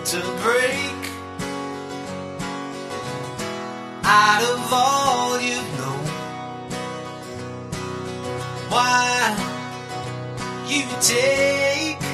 to break out of all you've known. Why you take